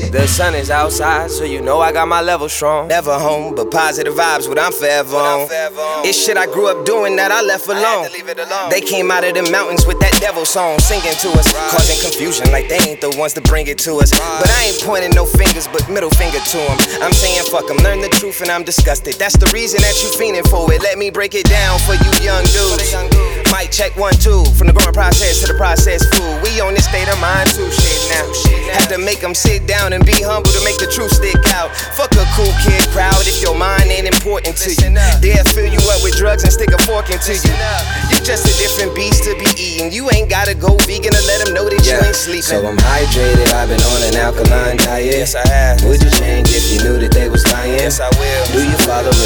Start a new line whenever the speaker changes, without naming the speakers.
it. The sun is outside, so you know I got my level strong. Never home, but positive vibes, what I'm forever on. It's shit I grew up doing that I left alone. They came out of the mountains with that devil song, singing to us, causing confusion like they ain't the ones to bring it to us. But I ain't pointing no fingers, but middle finger to them. I'm saying fuck them, learn the truth and I'm disgusted. That's the reason that you fiending for it. Let me break it down for you young dudes. Mic check 1, 2, from the growing process to the processed food. We on this state of mind too, shit now. Have to make them sit down and be humble to make the truth stick out. Fuck a cool kid crowd if your mind ain't important to you. They'll fill you up with drugs and stick a fork into you. You just a different beast to be eating. You ain't gotta go vegan to let them know that you ain't sleeping.
So I'm hydrated, I've been on an alkaline diet.
Yes, I have.
Would you change if you knew that they was lying?
Yes, I will.
Do you follow